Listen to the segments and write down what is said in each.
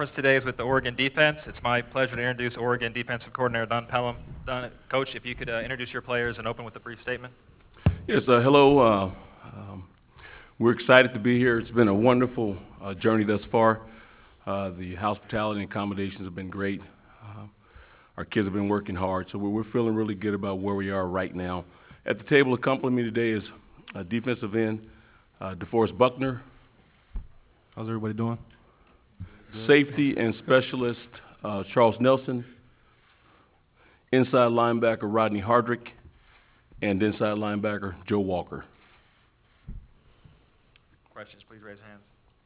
First today is with the Oregon defense. It's my pleasure to introduce Oregon defensive coordinator Don Pelham. Don, Coach, if you could introduce your players and open with a brief statement. Yes, hello. We're excited to be here. It's been a wonderful journey thus far. The hospitality and accommodations have been great. Our kids have been working hard, so we're feeling really good about where we are right now. At the table accompanying me today is defensive end DeForest Buckner. How's everybody doing? Safety and specialist Charles Nelson. Inside linebacker Rodney Hardrick. And inside linebacker Joe Walker. Questions, please raise hands.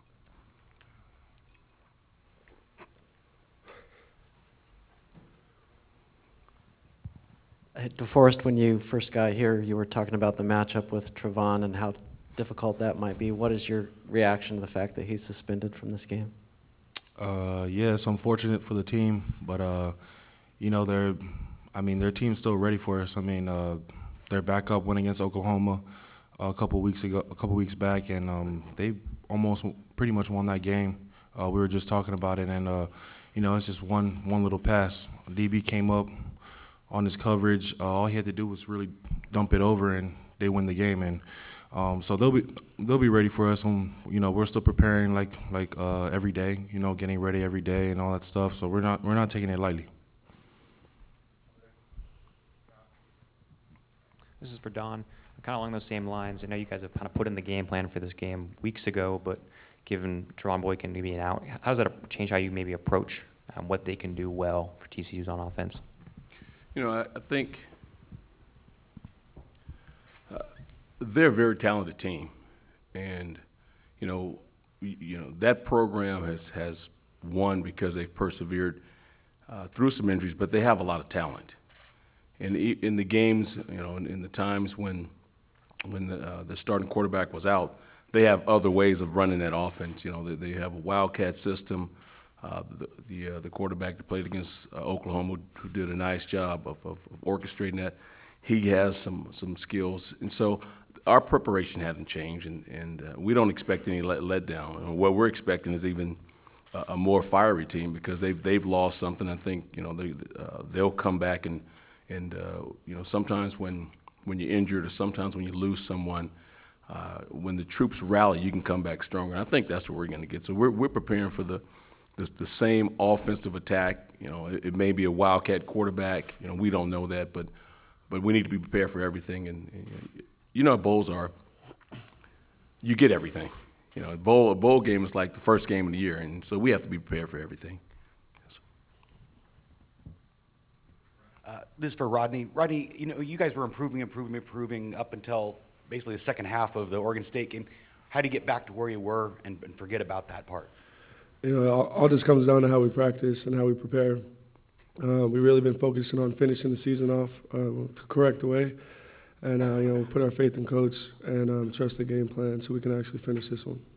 DeForest, when you first got here, you were talking about the matchup with Trevon and how difficult that might be. What is your reaction to the fact that he's suspended from this game? Yeah, it's unfortunate for the team, but you know their team's still ready for us. I mean, their backup went against Oklahoma a couple weeks back, and they almost pretty much won that game. We were just talking about it, and you know, it's just one little pass. DB came up on his coverage. All he had to do was really dump it over, and they win the game. And so they'll be ready for us. You know, we're still preparing like every day. You know, getting ready every day and all that stuff. So we're not taking it lightly. This is for Don. Kind of along those same lines. I know you guys have kind of put in the game plan for this game weeks ago, but given Teron Boykin being out, how does that change how you maybe approach what they can do well for TCU's on offense? You know, I think they're a very talented team, and you know that program has won because they've persevered through some injuries, but they have a lot of talent. And in the games, you know, in the times when the starting quarterback was out, they have other ways of running that offense. You know, they have a wildcat system. The quarterback that played against Oklahoma, who did a nice job of orchestrating that, he has some skills, and so our preparation hasn't changed, and we don't expect any letdown. And what we're expecting is even a more fiery team because they've lost something. I think they'll come back and you know, sometimes when you're injured or sometimes when you lose someone, when the troops rally, you can come back stronger. And I think that's what we're going to get. So we're preparing for the same offensive attack. You know, it may be a wildcat quarterback. You know, we don't know that, but we need to be prepared for everything. And you know how bowls are. You get everything. You know, a bowl game is like the first game of the year, and so we have to be prepared for everything. This is for Rodney. Rodney, you know, you guys were improving up until basically the second half of the Oregon State game. How do you get back to where you were and forget about that part? You know, all this comes down to how we practice and how we prepare. We've really been focusing on finishing the season off the correct way, and you know, put our faith in coach and trust the game plan so we can actually finish this one.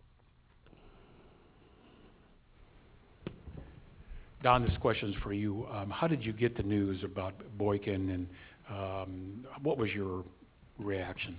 Don, this question is for you. How did you get the news about Boykin, and what was your reaction?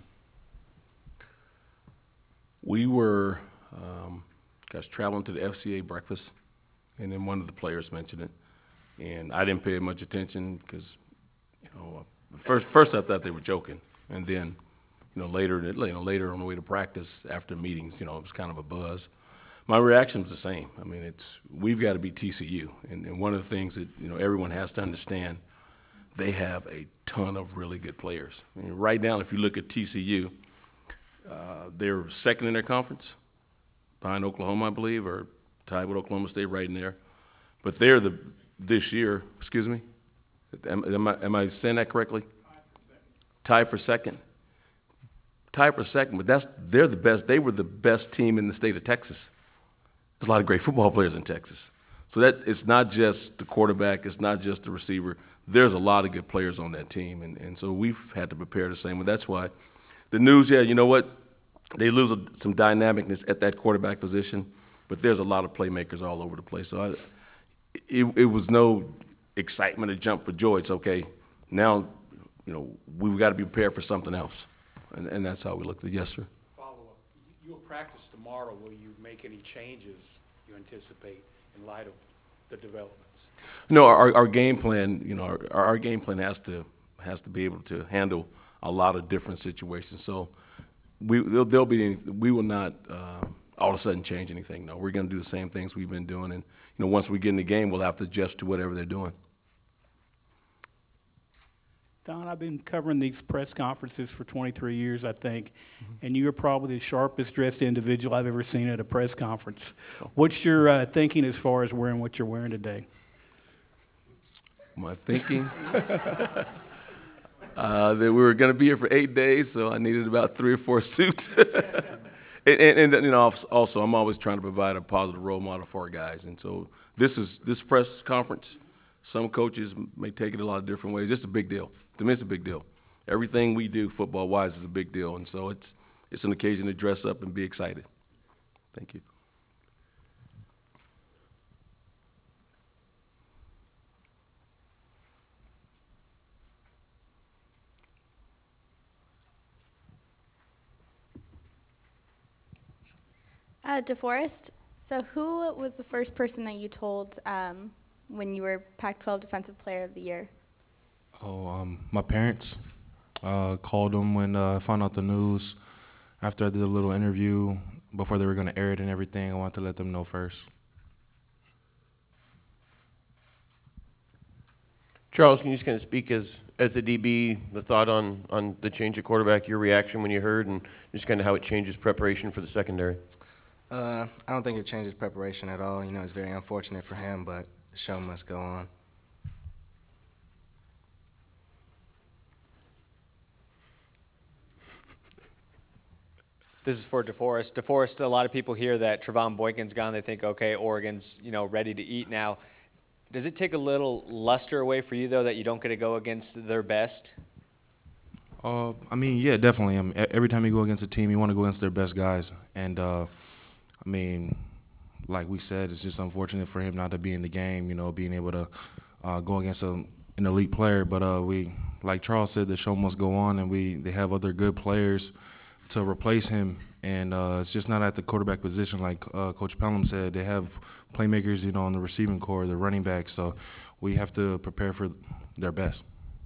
We were, traveling to the FCA breakfast, and then one of the players mentioned it, and I didn't pay much attention because, you know, first I thought they were joking, and then, you know, later on the way to practice after meetings, you know, it was kind of a buzz. My reaction was the same. I mean, we've got to be TCU, and one of the things that, you know, everyone has to understand, they have a ton of really good players. I mean, right now, if you look at TCU, they're second in their conference, behind Oklahoma, I believe, or tied with Oklahoma State right in there. But they're this year. Excuse me, am I saying that correctly? Tied for second. Tied for second, but they're the best. They were the best team in the state of Texas. There's a lot of great football players in Texas. So that it's not just the quarterback, it's not just the receiver. There's a lot of good players on that team, and so we've had to prepare the same way. That's why the news, yeah, you know what? They lose some dynamicness at that quarterback position, but there's a lot of playmakers all over the place. So it was no excitement or jump for joy. It's okay. Now, you know, we've got to be prepared for something else, and that's how we looked at it. Yes, sir. Follow up. You'll practice tomorrow. Will you make any changes you anticipate in light of the developments? No, our game plan, our game plan has to be able to handle a lot of different situations. So we will not all of a sudden change anything. No, we're going to do the same things we've been doing, and once we get in the game, we'll have to adjust to whatever they're doing. Don, I've been covering these press conferences for 23 years, I think, and you're probably the sharpest dressed individual I've ever seen at a press conference. What's your thinking as far as wearing what you're wearing today? My thinking? That we were going to be here for 8 days, so I needed about 3 or 4 suits. and also, I'm always trying to provide a positive role model for our guys. And so this press conference, some coaches may take it a lot of different ways. It's a big deal. To me, it's a big deal. Everything we do football-wise is a big deal, and so it's an occasion to dress up and be excited. Thank you. DeForest, so who was the first person that you told when you were Pac-12 Defensive Player of the Year? My parents. Called them when I found out the news. After I did a little interview, before they were going to air it and everything, I wanted to let them know first. Charles, can you just kind of speak as the DB, the thought on the change at quarterback, your reaction when you heard, and just kind of how it changes preparation for the secondary? I don't think it changes preparation at all. It's very unfortunate for him, but the show must go on. This is for DeForest. DeForest, a lot of people hear that Trevone Boykin's gone. They think, okay, Oregon's ready to eat now. Does it take a little luster away for you, though, that you don't get to go against their best? Yeah, definitely. Every time you go against a team, you want to go against their best guys. And, like we said, it's just unfortunate for him not to be in the game, being able to go against an elite player. But like Charles said, the show must go on, and they have other good players to replace him, and it's just not at the quarterback position. Like Coach Pelham said, they have playmakers, on the receiving core, the running backs, so we have to prepare for their best.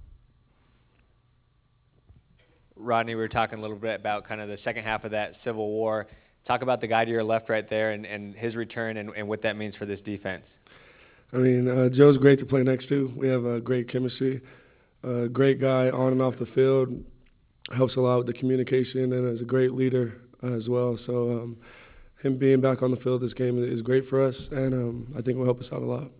Rodney, we were talking a little bit about kind of the second half of that Civil War. Talk about the guy to your left right there and his return and what that means for this defense. Joe's great to play next to. We have a great chemistry. Great guy on and off the field. Helps a lot with the communication and is a great leader as well. So him being back on the field this game is great for us, and I think will help us out a lot.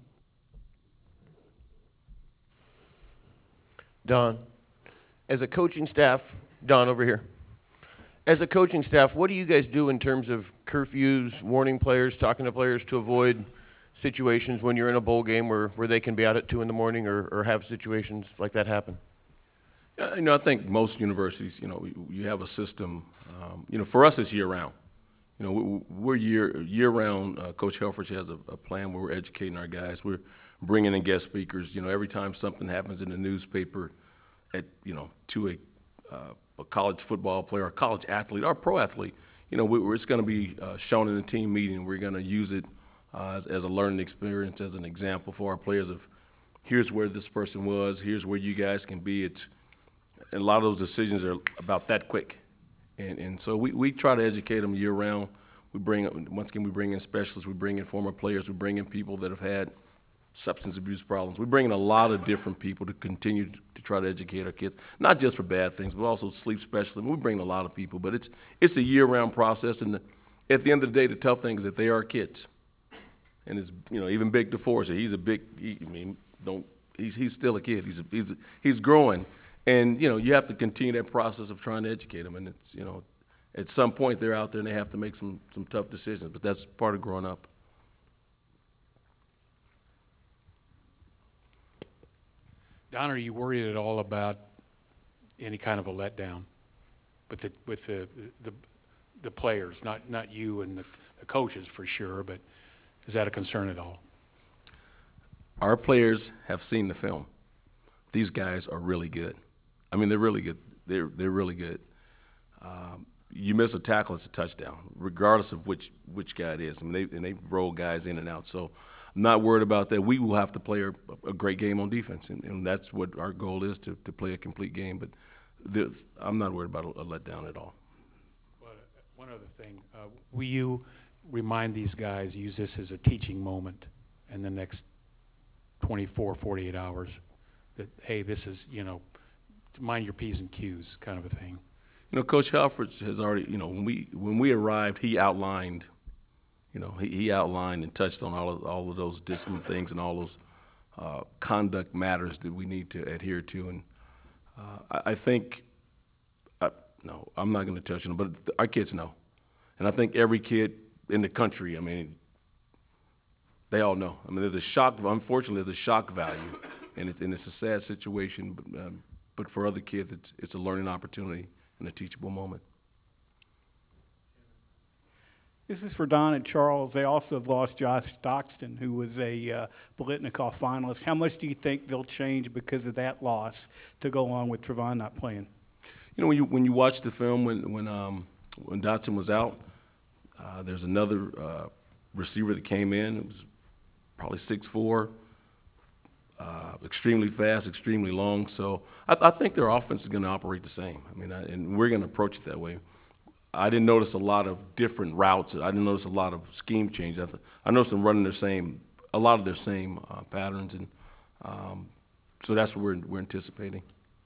Don, as a coaching staff, Don over here. As a coaching staff, what do you guys do in terms of curfews, warning players, talking to players to avoid situations when you're in a bowl game where they can be out at 2 in the morning or have situations like that happen? I think most universities, you have a system. For us, it's year-round. We're year-round. Coach Helfrich has a plan where we're educating our guys. We're bringing in guest speakers. Every time something happens in the newspaper, to a college football player, a college athlete, or a pro athlete, it's going to be shown in the team meeting. We're going to use it as a learning experience, as an example for our players of here's where this person was, here's where you guys can be. And a lot of those decisions are about that quick. And so we try to educate them year-round. We bring in specialists, we bring in former players, we bring in people that have had substance abuse problems. We bring in a lot of different people to continue to try to educate our kids, not just for bad things, but also sleep specialists. We bring in a lot of people, but it's a year-round process. And at the end of the day, the tough thing is that they are kids. And it's, even Big DeForest, he's still a kid. He's growing. And, you have to continue that process of trying to educate them. And it's, at some point they're out there and they have to make some tough decisions, but that's part of growing up. Don, are you worried at all about any kind of a letdown with the players, not you and the coaches for sure, but is that a concern at all? Our players have seen the film. These guys are really good. They're really good. They're really good. You miss a tackle, it's a touchdown, regardless of which guy it is. They roll guys in and out. So I'm not worried about that. We will have to play a great game on defense, and that's what our goal is, to play a complete game. But I'm not worried about a letdown at all. Well, one other thing, will you remind these guys, use this as a teaching moment in the next 24, 48 hours, that, hey, this is, mind your P's and Q's kind of a thing? Coach Halford has already, when we arrived, he outlined, he outlined and touched on all of those discipline things and all those conduct matters that we need to adhere to. And I think, no, I'm not going to touch on them, but our kids know. And I think every kid in the country, they all know. There's a shock, unfortunately, there's a shock value, and it's a sad situation, but for other kids, it's a learning opportunity and a teachable moment. This is for Don and Charles. They also have lost Josh Stockton, who was a Biletnikoff finalist. How much do you think they'll change because of that loss to go along with Trevon not playing? When you watch the film, when Dotson was out, there's another receiver that came in. It was probably 6'4", extremely fast, extremely long. So I think their offense is going to operate the same. And we're going to approach it that way. I didn't notice a lot of different routes. I didn't notice a lot of scheme change. I noticed them running a lot of their same patterns, and so that's what we're anticipating.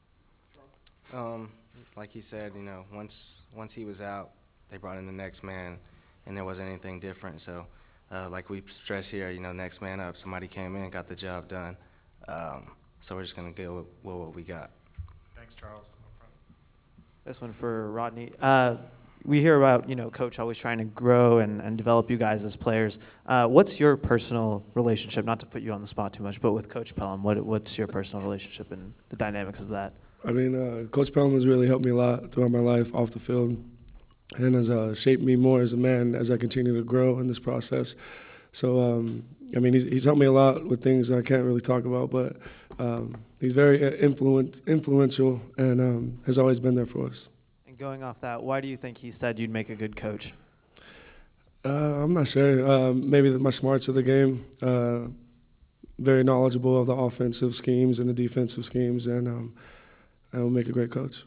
Like he said, once he was out, they brought in the next man, and there wasn't anything different. So, like we stress here, next man up. Somebody came in, got the job done. So we're just gonna go with what we got. Thanks, Charles. This one for Rodney. We hear about, Coach always trying to grow and develop you guys as players. What's your personal relationship, not to put you on the spot too much, but with Coach Pelham? What's your personal relationship and the dynamics of that? Coach Pelham has really helped me a lot throughout my life off the field, and has shaped me more as a man as I continue to grow in this process. So, he's helped me a lot with things I can't really talk about, but he's very influential and has always been there for us. And going off that, why do you think he said you'd make a good coach? I'm not sure. Maybe my smarts of the game, very knowledgeable of the offensive schemes and the defensive schemes, and I will make a great coach.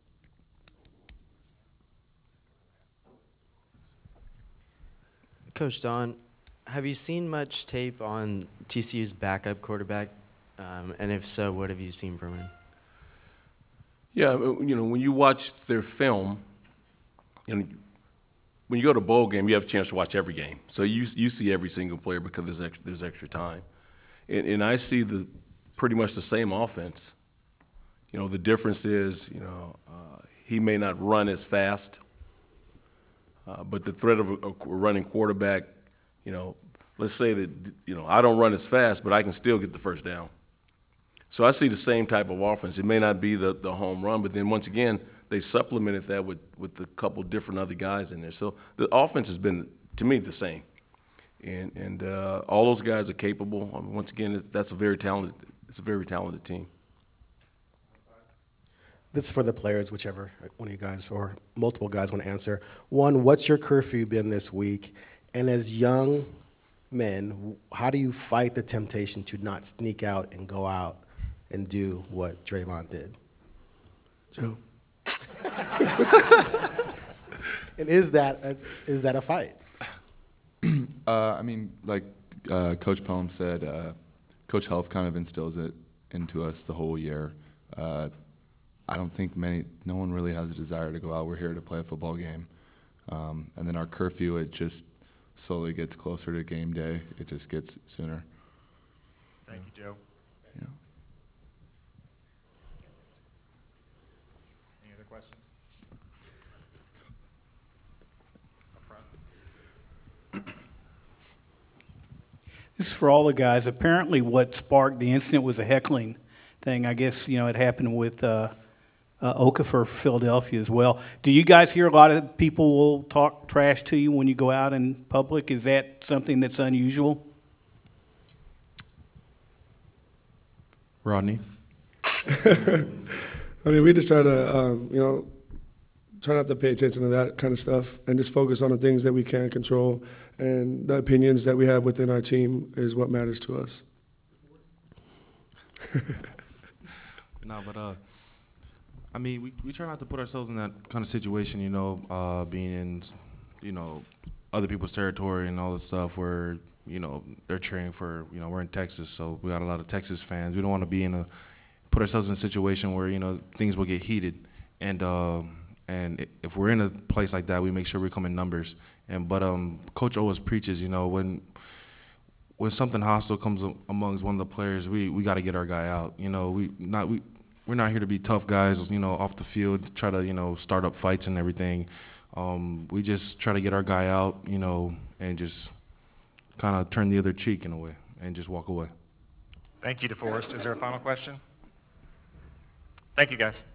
Coach Don, have you seen much tape on TCU's backup quarterback? And if so, what have you seen from him? Yeah, when you watch their film, when you go to a bowl game, you have a chance to watch every game. So you see every single player because there's extra time. And I see pretty much the same offense. The difference is, he may not run as fast, but the threat of a running quarterback, let's say that, I don't run as fast, but I can still get the first down. So I see the same type of offense. It may not be the home run, but then once again, they supplemented that with a couple different other guys in there. So the offense has been, to me, the same. And all those guys are capable. Once again, it's a very talented team. This is for the players, whichever one of you guys or multiple guys want to answer. One, what's your curfew been this week? And as young men, how do you fight the temptation to not sneak out and go out and do what Draymond did? Joe. And is that a fight? Like Coach Pelham said, Coach Health kind of instills it into us the whole year. I don't think no one really has a desire to go out. We're here to play a football game. And then our curfew, it just slowly gets closer to game day. It just gets sooner. Thank you, Joe. Yeah. Any other questions? Up front. This is for all the guys. Apparently what sparked the incident was a heckling thing. I guess, it happened with Okafor for Philadelphia as well. Do you guys hear a lot of people will talk trash to you when you go out in public? Is that something that's unusual? Rodney? We just try to, try not to pay attention to that kind of stuff and just focus on the things that we can control, and the opinions that we have within our team is what matters to us. No, but I mean, we try not to put ourselves in that kind of situation, you know, being in, you know, other people's territory and all this stuff where, you know, they're cheering for, you know, we're in Texas, so we got a lot of Texas fans. We don't want to put ourselves in a situation where, you know, things will get heated. And if we're in a place like that, we make sure we come in numbers. But Coach always preaches, you know, when something hostile comes amongst one of the players, we got to get our guy out. You know, we're not here to be tough guys, you know, off the field, try to, you know, start up fights and everything. We just try to get our guy out, you know, and just kind of turn the other cheek in a way and just walk away. Thank you, DeForest. Is there a final question? Thank you, guys.